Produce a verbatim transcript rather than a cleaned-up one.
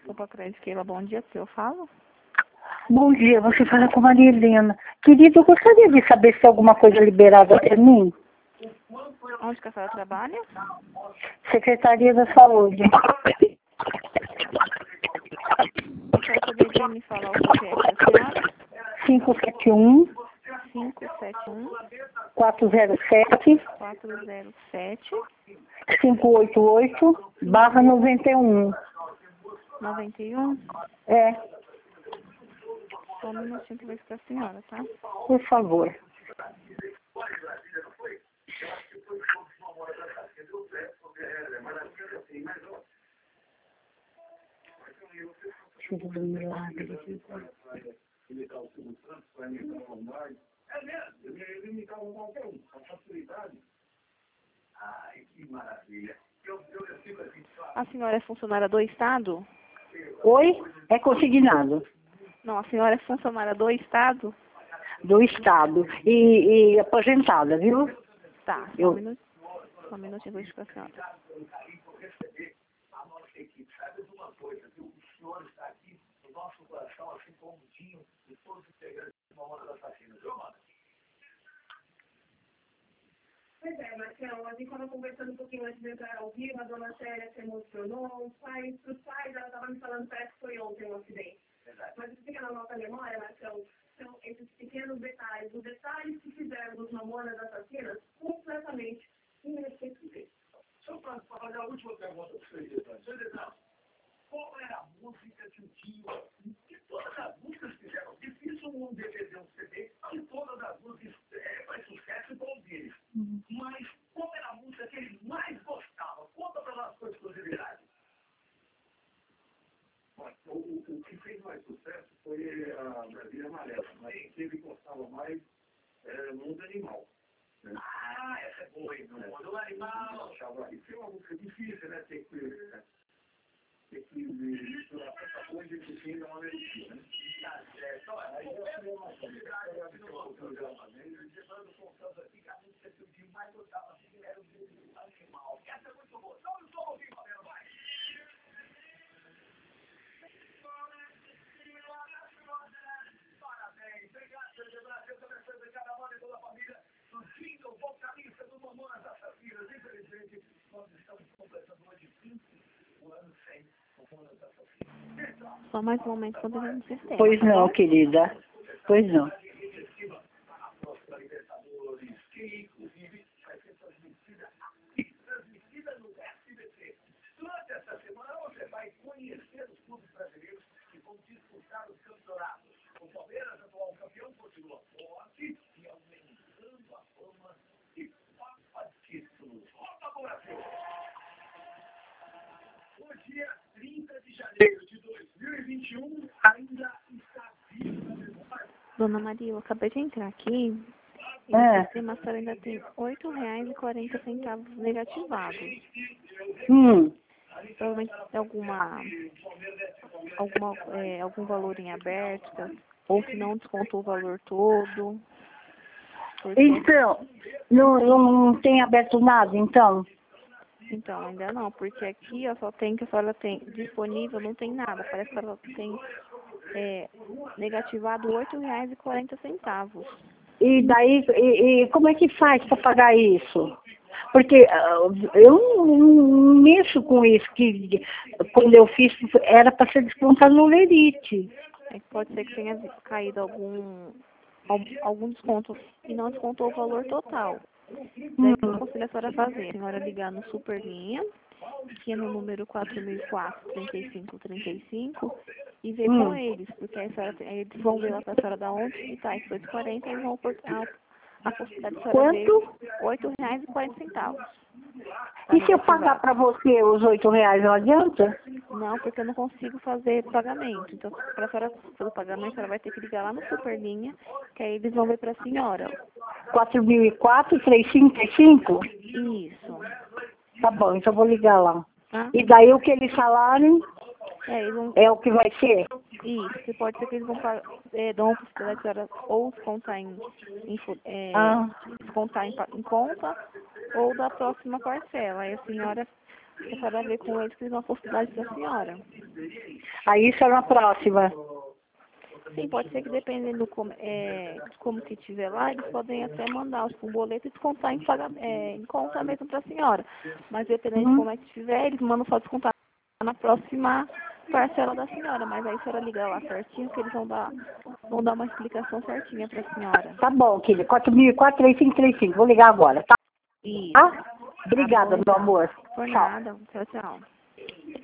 Sopa Crédito Keila, bom dia, que eu falo? Bom dia, você fala com Maria Helena. Querido, eu gostaria de saber se alguma coisa liberada para mim. Onde que a senhora trabalha? Secretaria da Saúde. Você poderia me falar o C P F da senhora? cinco sete um, cinco sete um, quatro zero sete, quatro zero sete, cinco oito oito, barra noventa e um. noventa e um. É, Só um minutinho que eu vou para a senhora, tá? por favor. Tiro do milagre. A senhora é funcionária do Estado? Oi? É consignado. Não, a senhora é funcionária do Estado? Do Estado. E, e aposentada, viu? Tá, só Eu... um minutinho. Só um minutinho, eu vou explicar a senhora. Pois é, Marcelo, a gente estava conversando um pouquinho antes de entrar ao vivo, a dona Célia se emocionou, os pais, os pais, ela estava me falando, parece que foi ontem um acidente. Verdade. Mas isso fica na nossa memória, Marcelo, são esses pequenos detalhes, os detalhes que fizeram dos Mamonas Assassinas completamente inesquecíveis. Só para fazer a última pergunta para o senhor Edson. Senhor Edson, qual era a música que o tio, que todas as músicas fizeram? Difícil um D V D, um C D, que todas as músicas é, faz sucesso com eles. Uhum. Mas qual era a música que ele mais gostava? Conta para nós com exclusividade. O, o, o que fez mais sucesso foi a Brasília Amarela, mas o que ele gostava mais era Mundo Animal. Né? Ah, essa é boa, hein? Mundo Animal. Isso é uma música difícil, né? Tem que, né? Tem que misturar tanta coisa que tem uma medicina, né? Então, aí eu tenho uma possibilidade no programa, né? E levando contando aqui que a música que o tio mais gostava assim, era o Mundo Animal. Essa é muito boa. Não, eu só ouvi, Fabiano, vai. Parabéns, obrigado, senhor de Brasil, começando a cada mão e toda a família, surgindo o vocalista do Mamonas Assassinas. Infelizmente, nós estamos completando hoje cinco anos sem Mamonas Assassinas. Só mais um momento quando eu no sistema. Pois tá não, bom? querida. Pois não. A próxima Libertadores, que inclusive vai ser transmitida aqui, transmitida no S B T. Durante essa semana você vai conhecer os clubes brasileiros que vão disputar os campeonatos. O Palmeiras, atual campeão, continua forte e aumentando a fama de Papa Títulos. Volta, Brasil! O dia trinta de janeiro de dois mil e vinte e um ainda está vivo na memória. Dona Maria, eu acabei de entrar aqui e É. no sistema a senhora ainda tem oito reais e quarenta centavos negativados. Hum. Provavelmente tem alguma, alguma, é, algum valor em aberto, ou se não descontou o valor todo. Porque, Então, não, não tem aberto nada, então? então, ainda não, porque aqui ó, só tem que a senhora tem disponível, não tem nada. Parece que ela tem é, negativado oito reais e quarenta centavos. E daí, e, e como é que faz para pagar isso? Porque uh, eu não, não mexo com isso, que quando eu fiz era para ser descontado no lerite. É que pode ser que tenha caído algum, algum desconto e não descontou o valor total. Daí o que eu aconselho a senhora fazer? A senhora ligar no Superlinha, que é no número quatro mil e quatro, trinta e cinco, trinta e cinco, e ver Hum. com eles, porque aí, a senhora, aí eles vão ver lá pra senhora da onde que tá esses oito e quarenta e eles vão por, a, a possibilidade de a senhora ver Quanto? oito reais e quarenta centavos. E se eu pagar para você os oito reais, não adianta? Não, porque eu não consigo fazer pagamento. Então, para a senhora fazer o pagamento, a senhora vai ter que ligar lá no Superlinha, que aí eles vão ver para a senhora. quatro mil e quatro, trezentos e cinquenta e cinco? Isso. Tá bom, então eu vou ligar lá. Tá? E daí o que eles falarem É, eles vão... é o que vai ser? Isso, que pode ser que eles vão é, dar uma possibilidade de senhora ou descontar em, em, é, Ah. descontar em, em conta ou da próxima parcela. Aí a senhora É para ver com eles que eles vão a possibilidade da senhora. Aí isso é na próxima. Sim, pode ser que dependendo do como, é, como que tiver lá, eles podem até mandar o boleto e descontar em, paga, é, em conta mesmo para a senhora. Mas dependendo Uhum. de como é que tiver, eles mandam só descontar na próxima parcela da senhora. Mas aí a senhora liga lá certinho que eles vão dar, vão dar uma explicação certinha para a senhora. Tá bom, querida. quatro mil e quatro, três cinco três cinco. Vou ligar agora, tá? Isso. Tá? Obrigada, Tá bom, meu então. amor. Por Tchau. nada. Tchau, tchau.